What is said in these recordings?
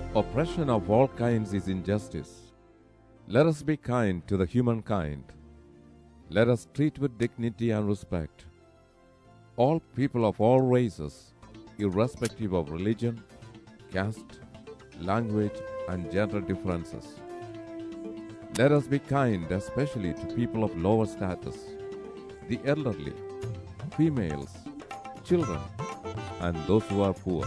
Oppression of all kinds is injustice. Let us be kind to the humankind. Let us treat with dignity and respect all people of all races, irrespective of religion, caste, language, and gender differences. Let us be kind especially to people of lower status, the elderly, females, children, and those who are poor.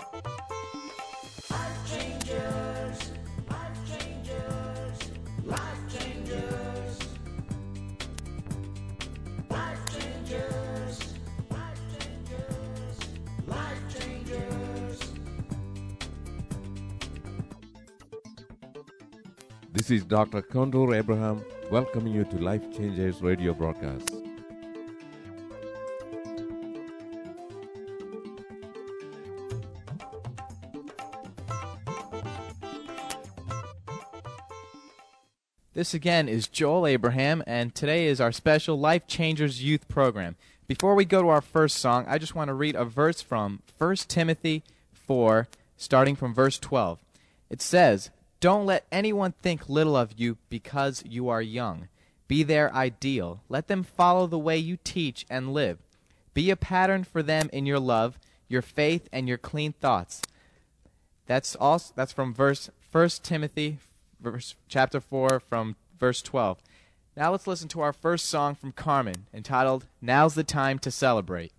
This is Dr. Kondur Abraham welcoming you to Life Changers radio broadcast. This again is Joel Abraham, and today is our special Life Changers Youth Program. Before we go to our first song, I just want to read a verse from 1 Timothy 4, starting from verse 12. It says, "Don't let anyone think little of you because you are young. Be their ideal. Let them follow the way you teach and live. Be a pattern for them in your love, your faith, and your clean thoughts." That's from 1 Timothy chapter 4 from verse 12. Now let's listen to our first song from Carmen, entitled "Now's the Time to Celebrate."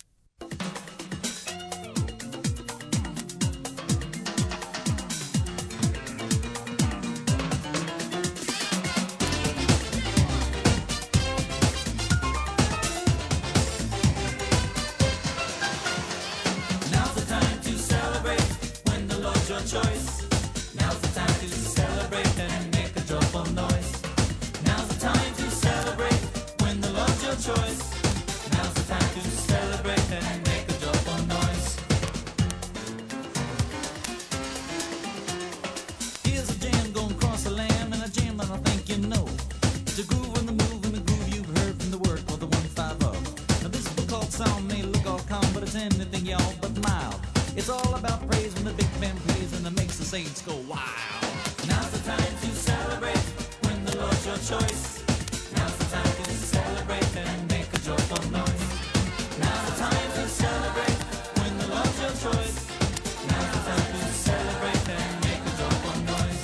It's all about praise when the big band plays and it makes the saints go wild. Now's the time to celebrate when the Lord's your choice. Now's the time to celebrate and make a joyful noise. Now's the time to celebrate when the Lord's your choice. Now's the time to celebrate and make a joyful noise.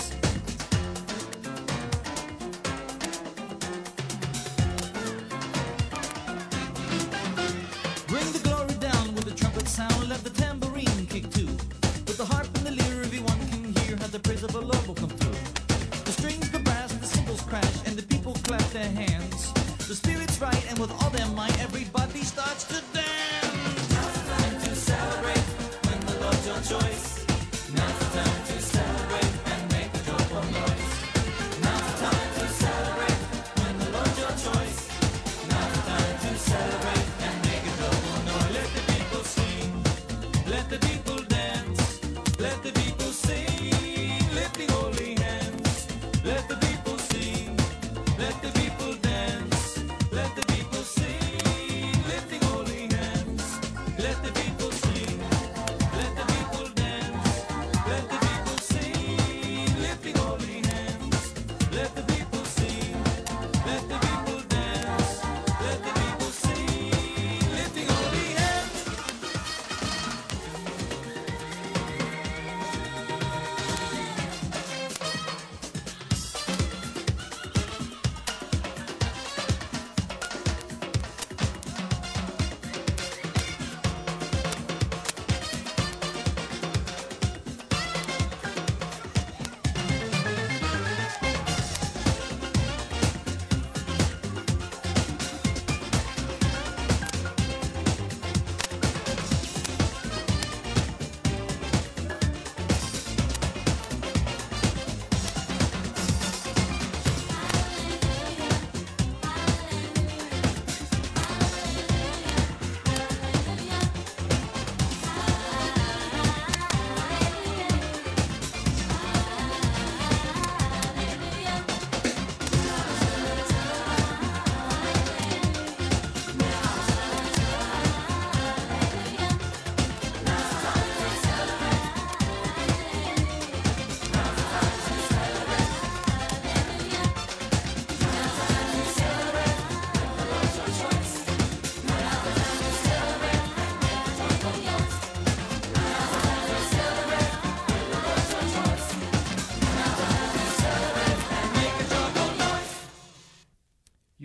Bring the glory down with the trumpet sound. Let the tambourine kick too. With the harp and the lyre, everyone can hear how the praise of the Lord will come through. The strings, the brass, and the cymbals crash, and the people clap their hands. The spirit's right, and with all their might, everybody starts to dance. Now's the time to celebrate when the Lord's your choice. Now's the time to celebrate and make a joyful noise. Now's the time to celebrate when the Lord's your choice. Now's the time to celebrate and make a joyful noise. Let the people sing, let the people dance, let the people sing, lift the holy hands. Let the people sing, let the people dance, let the people sing.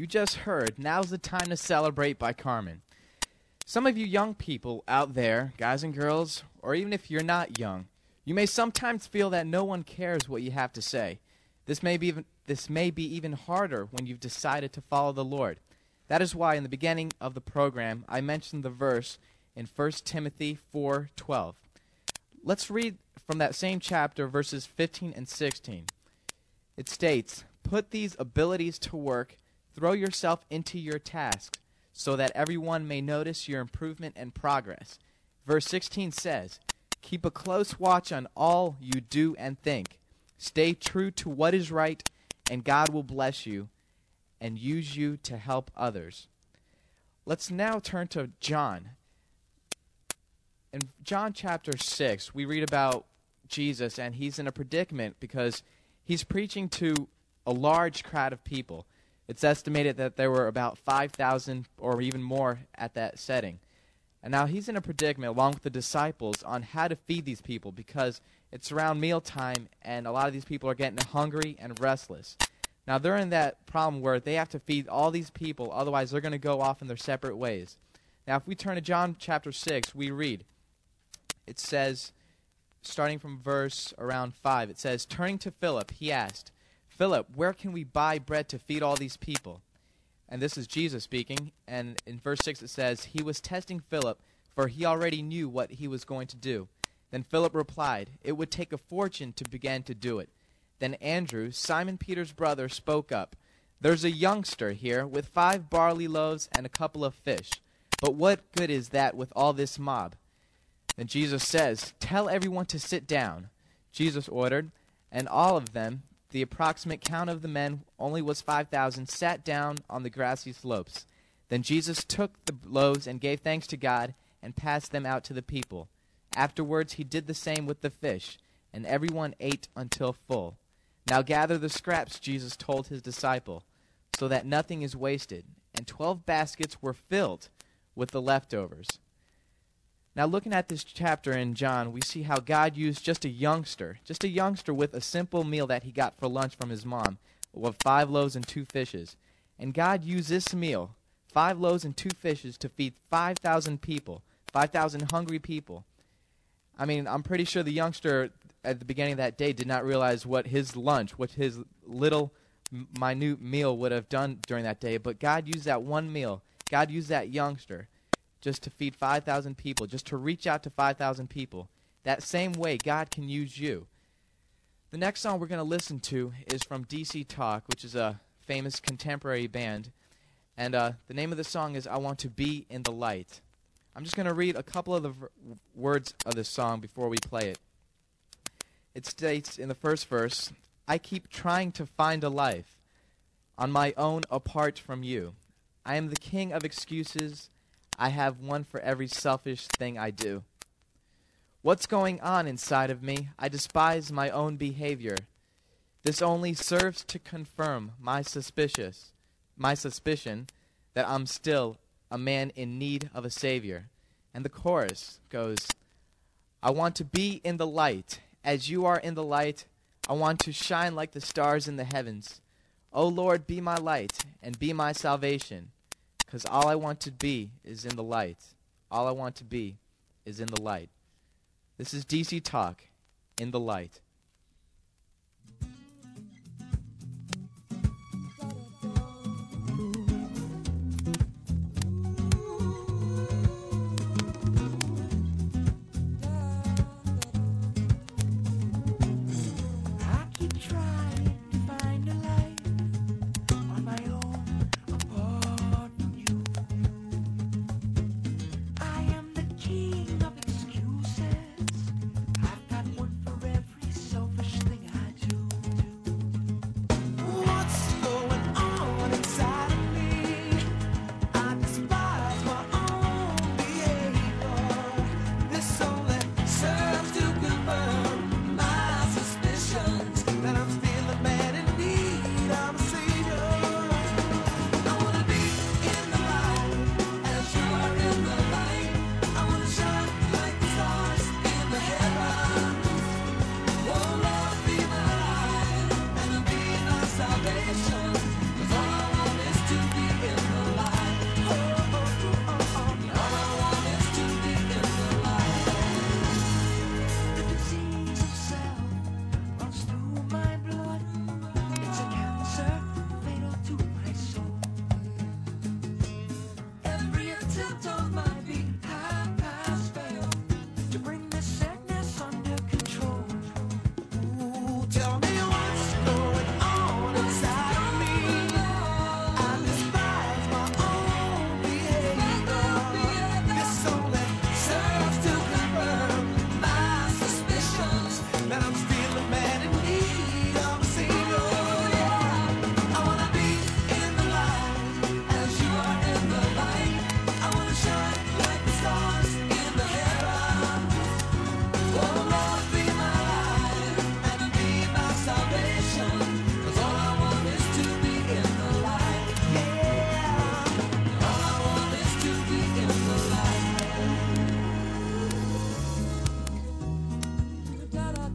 just heard Now's the Time to Celebrate by Carmen. Some of you young people out there, guys and girls, or even if you're not young, you may sometimes feel that no one cares what you have to say. This may be even harder when you've decided to follow the Lord. That is why in the beginning of the program I mentioned the verse in 1 Timothy 4:12. Let's read from that same chapter verses 15 and 16. It states, "Put these abilities to work, throw yourself into your tasks, so that everyone may notice your improvement and progress." Verse 16 says, "Keep a close watch on all you do and think. Stay true to what is right, and God will bless you and use you to help others." Let's now turn to John. In John chapter 6, we read about Jesus, and he's in a predicament because he's preaching to a large crowd of people. It's estimated that there were about 5,000 or even more at that setting. And now he's in a predicament along with the disciples on how to feed these people because it's around mealtime and a lot of these people are getting hungry and restless. Now they're in that problem where they have to feed all these people, otherwise they're going to go off in their separate ways. Now if we turn to John chapter 6, we read, it says, starting from verse around 5, it says, "Turning to Philip, he asked, 'Philip, where can we buy bread to feed all these people?'" And this is Jesus speaking. And in verse 6 it says, "He was testing Philip, for he already knew what he was going to do. Then Philip replied, 'It would take a fortune to begin to do it.' Then Andrew, Simon Peter's brother, spoke up. 'There's a youngster here with 5 barley loaves and a couple of fish. But what good is that with all this mob?' Then Jesus says, 'Tell everyone to sit down.' Jesus ordered, and all of them, the approximate count of the men only was 5,000, sat down on the grassy slopes. Then Jesus took the loaves and gave thanks to God and passed them out to the people. Afterwards he did the same with the fish, and everyone ate until full. 'Now gather the scraps,' Jesus told his disciple, 'so that nothing is wasted.' And 12 baskets were filled with the leftovers." Now looking at this chapter in John, we see how God used just a youngster with a simple meal that he got for lunch from his mom, with 5 loaves and 2 fishes. And God used this meal, 5 loaves and 2 fishes, to feed 5,000 people, 5,000 hungry people. I mean, I'm pretty sure the youngster at the beginning of that day did not realize what his lunch, what his little minute meal would have done during that day, but God used that one meal. God used that youngster just to feed 5,000 people, just to reach out to 5,000 people. That same way, God can use you. The next song we're going to listen to is from DC Talk, which is a famous contemporary band. And the name of the song is "I Want to Be in the Light." I'm just going to read a couple of the words of this song before we play it. It states in the first verse, "I keep trying to find a life on my own apart from you. I am the king of excuses. I have one for every selfish thing I do. What's going on inside of me? I despise my own behavior. This only serves to confirm my suspicion that I'm still a man in need of a savior." And the chorus goes, "I want to be in the light, as you are in the light. I want to shine like the stars in the heavens. O Lord, be my light and be my salvation. 'Cause all I want to be is in the light. All I want to be is in the light." This is DC Talk, "In the Light." I am the king of excuses. I've got one for every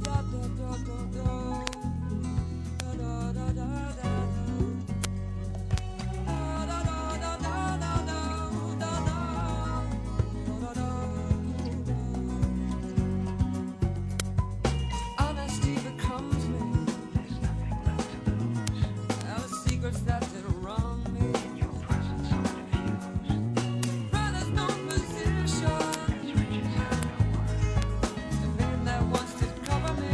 Honesty becomes me. Now the secrets that did wrong me. Pride has no position. The name that once did cover me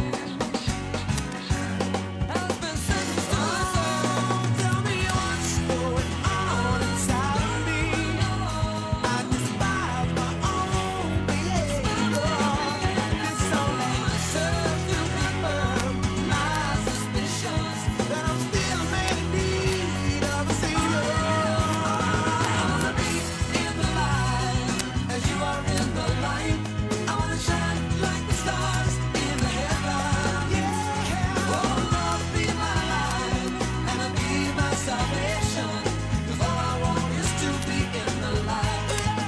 has been sentenced to listen. Tell me what's going on inside of me. I despise my own behavior. It's only myself to confirm my suspicions that I'm still in need of a savior. I wanna be in the light as you are in the light. I wanna shine like the stars in the headlight. Yeah, oh Lord, be my light and be my salvation. 'Cause all I want is to be in the light.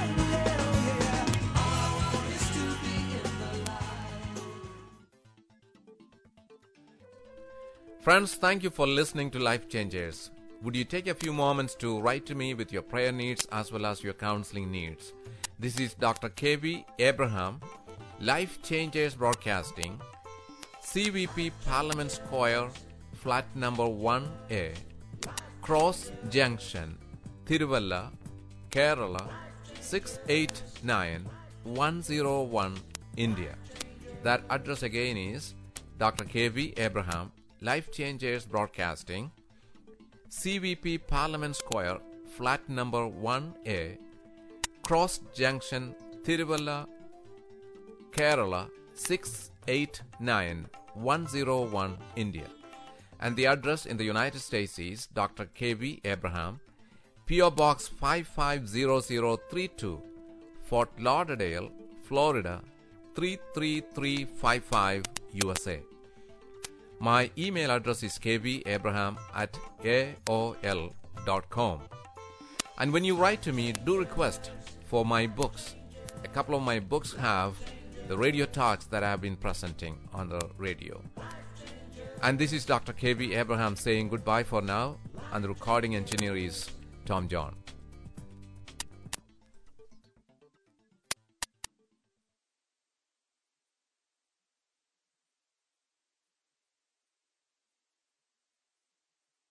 All I want is to be in the light. Friends, thank you for listening to Life Changers. Would you take a few moments to write to me with your prayer needs as well as your counseling needs? This is Dr. K.V. Abraham, Life Changers Broadcasting, CVP Parliament Square, flat number 1A, Cross Junction, Tiruvalla, Kerala, 689-101, India. That address again is Dr. K.V. Abraham, Life Changers Broadcasting, CVP Parliament Square, flat number 1A, Cross Junction, Tiruvalla, Kerala, 689-101, India. And the address in the United States is Dr. K.V. Abraham, P.O. Box 550032, Fort Lauderdale, Florida, 33355, USA. My email address is kvabraham@aol.com. And when you write to me, do request for my books. A couple of my books have the radio talks that I have been presenting on the radio. And this is Dr. K.V. Abraham saying goodbye for now, and the recording engineer is Tom John.